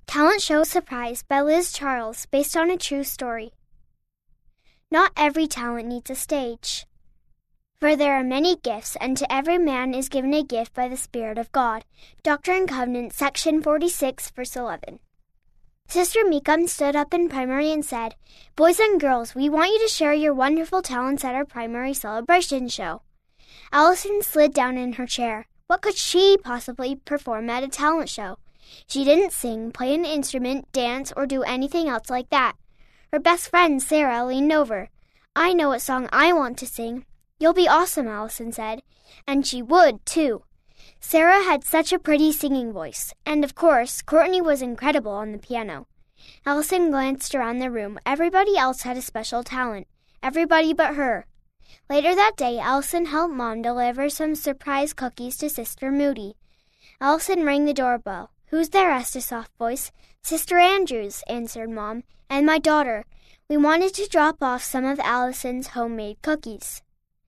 Talent Show Surprise by Liz Charles, based on a true story. Not every talent needs a stage. For there are many gifts, and to every man is given a gift by the Spirit of God. Doctrine and Covenants, section 46, verse 11. Sister Meekum stood up in primary and said, "Boys and girls, we want you to share your wonderful talents at our primary celebration show." Allison slid down in her chair. What could she possibly perform at a talent show? She didn't sing, play an instrument, dance, or do anything else like that. Her best friend, Sarah, leaned over. "I know what song I want to sing." "You'll be awesome," Allison said. And she would, too. Sarah had such a pretty singing voice. And, of course, Courtney was incredible on the piano. Allison glanced around the room. Everybody else had a special talent. Everybody but her. Later that day, Allison helped Mom deliver some surprise cookies to Sister Moody. Allison rang the doorbell. "Who's there?" asked a soft voice. "Sister Andrews," answered Mom, "and my daughter. We wanted to drop off some of Allison's homemade cookies."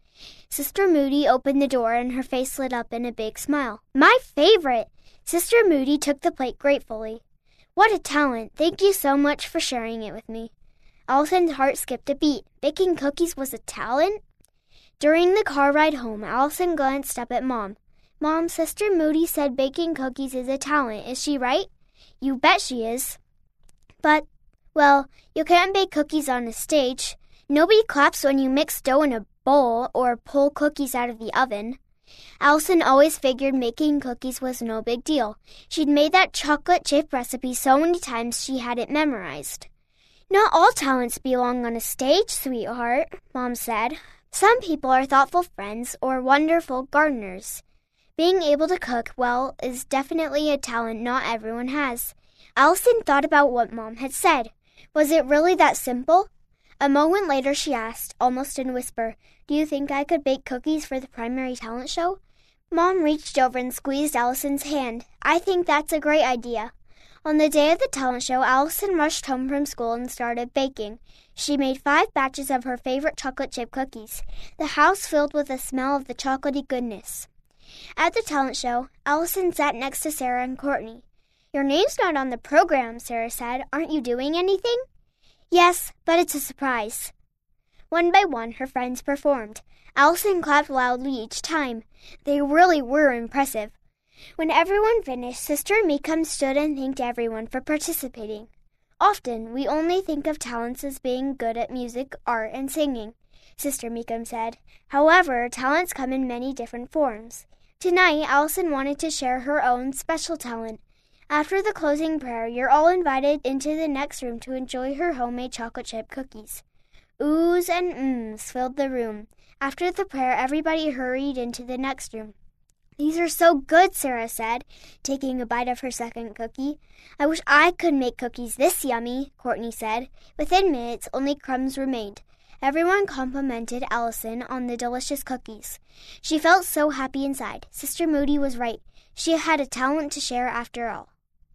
Sister Moody opened the door, and her face lit up in a big smile. "My favorite!" Sister Moody took the plate gratefully. "What a talent! Thank you so much for sharing it with me." Allison's heart skipped a beat. Baking cookies was a talent? During the car ride home, Allison glanced up at Mom. "Mom, Sister Moody said baking cookies is a talent. Is she right?" "You bet she is." "But, well, you can't bake cookies on a stage. Nobody claps when you mix dough in a bowl or pull cookies out of the oven." Allison always figured making cookies was no big deal. She'd made that chocolate chip recipe so many times she had it memorized. "Not all talents belong on a stage, sweetheart," Mom said. "Some people are thoughtful friends or wonderful gardeners. Being able to cook well is definitely a talent not everyone has." Allison thought about what Mom had said. Was it really that simple? A moment later she asked, almost in a whisper, "Do you think I could bake cookies for the primary talent show?" Mom reached over and squeezed Allison's hand. "I think that's a great idea." On the day of the talent show, Allison rushed home from school and started baking. She made 5 batches of her favorite chocolate chip cookies. The house filled with the smell of the chocolatey goodness. At the talent show, Allison sat next to Sarah and Courtney. "Your name's not on the program," Sarah said. "Aren't you doing anything?" "Yes, but it's a surprise." One by one, her friends performed. Allison clapped loudly each time. They really were impressive. When everyone finished, Sister Meekum stood and thanked everyone for participating. "Often, we only think of talents as being good at music, art, and singing," Sister Meekum said. "However, talents come in many different forms. Tonight, Allison wanted to share her own special talent. After the closing prayer, you're all invited into the next room to enjoy her homemade chocolate chip cookies." Oohs and mms filled the room. After the prayer, everybody hurried into the next room. "These are so good," Sarah said, taking a bite of her second cookie. "I wish I could make cookies this yummy," Courtney said. Within minutes, only crumbs remained. Everyone complimented Allison on the delicious cookies. She felt so happy inside. Sister Moody was right. She had a talent to share after all.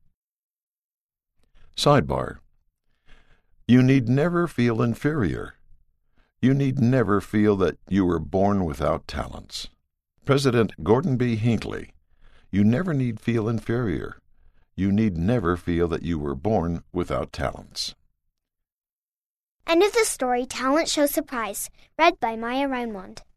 Sidebar. You need never feel inferior. You need never feel that you were born without talents. President Gordon B. Hinckley. You never need feel inferior. You need never feel that you were born without talents. End of the story, Talent Show Surprise, read by Maya Reinwand.